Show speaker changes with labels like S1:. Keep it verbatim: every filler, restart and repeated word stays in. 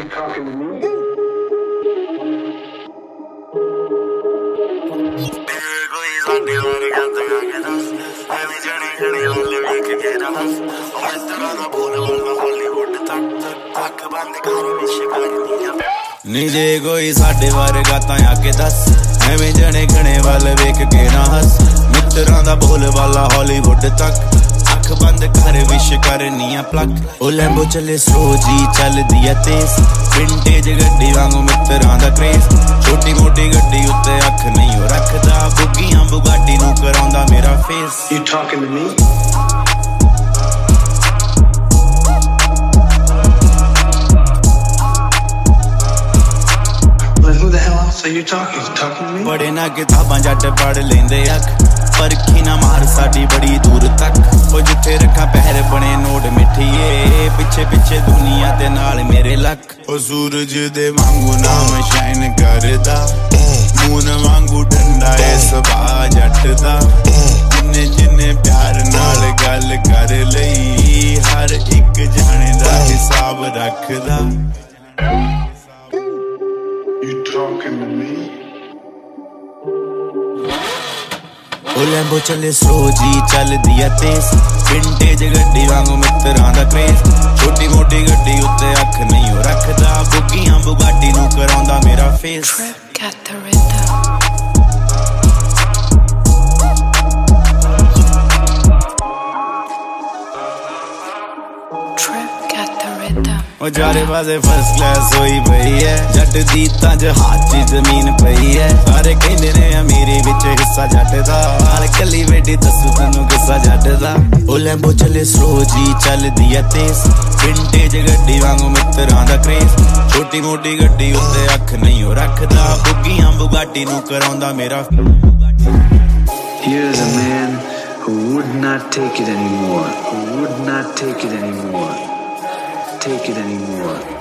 S1: talking to me?
S2: ਨੀ ਜੇ ਕੋਈ ਸਾਡੇ ਵਰਗਾ ਤਾਂ ਆ ਕੇ ਦੱਸ ਐਵੇਂ ਜਣੇ ਖਣੇ ਵੱਲ ਵੇਖ ਕੇ ਨਾ ਹੱਸ ਮਿੱਤਰਾਂ ਦਾ ਬੋਲ ਵਾਲਾ ਹਾਲੀਵੁੱਡ ਤੱਕ ਅੱਖ ਬੰਦ ਕਰ ਵਿਸ਼ ਕਰਨੀ ਆ ਪਲੱਕ ਉਹ ਲੈਂਬੋ ਚੱਲੇ ਸਲੋ ਜੀ ਚੱਲਦੀ ਆ ਤੇਜ਼ ਵਿੰਟੇਜ ਗੱਡੀ ਵਾਂਗੂ ਮਿੱਤਰਾਂ ਦਾ ਕ੍ਰੇਜ਼ ਛੋਟੀ ਮੋਟੀ ਗੱਡੀ ਉੱਤੇ ਅੱਖ ਨਹੀਂ ਉਹ ਰੱਖਦਾ ਬੁੱਗੀਆਂ ਬੁਗਾਟੀ ਨੂੰ ਕਰਾਉਂਦਾ ਮੇਰਾ face
S1: You talking to me? Who the hell else are you talking? You talking to me?
S2: ਬੜੇ ਨਾ ਕਿਤਾਬਾਂ ਜੱਟ ਪੜ ਲੈਂਦੇ ਅੱਖ ਪਰਖੀ ਨਾ ਮਾਰ ਸਾਡੀ ਬੜੀ ਦੂਰ ਤੱਕ ਉਹ ਜਿੱਥੇ ਰੱਖਾਂ ਪਹਿਰ ਬਣੇ ਨੋਟ ਮਿੱਠੀਏ ਪਿੱਛੇ ਪਿੱਛੇ ਦੁਨੀਆ ਦੇ ਨਾਲ ਮੇਰੇ ਲੱਕ ਉਹ ਸੂਰਜ ਦੇ ਵਾਂਗੂ ਨਾਮ ਸ਼ਾਈਨ ਕਰਦਾ ਮੂਨ ਵਾਂਗੂ ਡੰਡਾ ਏ ਸੁਭਾ ਜੱਟ ਦਾ ਜਿੰਨੇ ਜਿੰਨੇ ਪਿਆਰ ਨਾਲ ਗੱਲ ਕਰ ਲਈ ਹਰ ਇੱਕ ਜਾਣੇ ਦਾ ਹਿਸਾਬ ਰੱਖਦਾ
S1: You talking to me?
S2: ਉਹ ਲੈਂਬੋ ਚੱਲੇ ਸਲੋ ਜੀ ਚੱਲਦੀ ਆ ਤੇਜ਼ ਵਿੰਟੇਜ ਗੱਡੀ ਵਾਂਗੂ ਮਿੱਤਰਾਂ ਦਾ ਕ੍ਰੇਜ਼ ਛੋਟੀ ਮੋਟੀ ਗੱਡੀ ਉੱਤੇ ਅੱਖ ਨਹੀਂ ਉਹ ਰੱਖਦਾ ਬੁੱਗੀਆਂ ਬੁਗਾਟੀ ਨੂੰ ਕਰਾਉਂਦਾ ਮੇਰਾ ਫੇਸ
S3: Got the rhythm.
S2: ਉਹ ਚਾਰੇ ਪਾਸੇ ਫਸਟ ਕਲਾਸ ਹੋਈ ਪਈ ਐ ਜੱਟ ਦੀ ਤਾਂ ਜਹਾਜ਼ 'ਚ ਜ਼ਮੀਨ ਪਈ ਐ ਸਾਰੇ ਕਹਿੰਦੇ ਨੇ ਅਮੀਰੀ ਵਿੱਚ ਹਿੱਸਾ ਜੱਟ ਦਾ ਹਾਲ ਕੱਲੀ ਵੇਡੀ ਦੱਸੂ ਤੈਨੂੰ ਕਿੱਸਾ ਜੱਟ ਦਾ ਉਹ ਲੈਂਬੋ ਚੱਲੇ ਸਲੋ ਜੀ ਚੱਲਦੀ ਆ ਤੇਜ਼ ਵਿੰਟੇਜ ਗੱਡੀ ਵਾਂਗੂ ਮਿੱਤਰਾਂ ਦਾ ਕ੍ਰੇਜ਼ ਛੋਟੀ ਮੋਟੀ ਗੱਡੀ ਉੱਤੇ ਅੱਖ ਨਹੀਂ ਉਹ ਰੱਖਦਾ ਬੁੱਗੀਆਂ ਬੁਗਾਟੀ ਨੂੰ ਕਰਾਉਂਦਾ ਮੇਰਾ
S1: Here's a man who would not take it anymore. Who would not take it anymore. Take it anymore.